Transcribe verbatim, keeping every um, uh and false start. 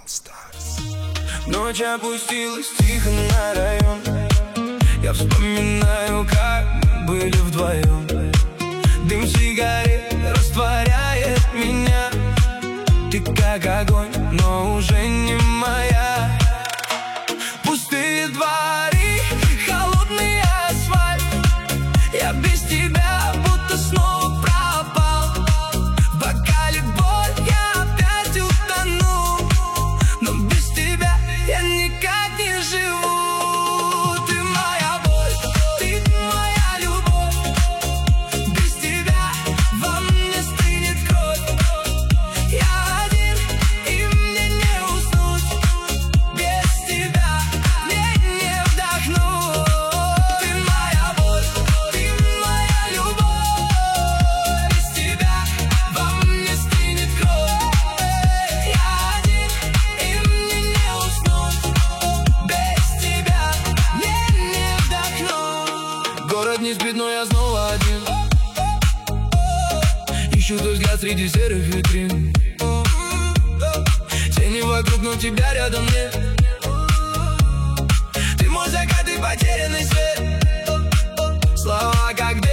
Ночь опустилась тихо на район. Я вспоминаю, как мы были вдвоем. Дым сигарет растворяет меня. Ты как огонь, но уже не моя. Пустые дворы, холодный асфальт. Я без тебя будто снова пропал. В бокале боль, я опять утону. Но без тебя я никак не живу. Ты моя боль, ты моя любовь. Без тебя во мне стынет кровь. Я один, и мне не уснуть. Без тебя мне не вдохнуть. Ты моя боль, ты моя любовь. Без тебя во мне стынет кровь. Я один, и мне не уснуть. Без тебя мне не вдохнуть. Город не спит, но я снова один. Ищу твой взгляд среди серых витрин. Тени вокруг, но тебя рядом нет. Ты мой закат и потерянный свет. Слова как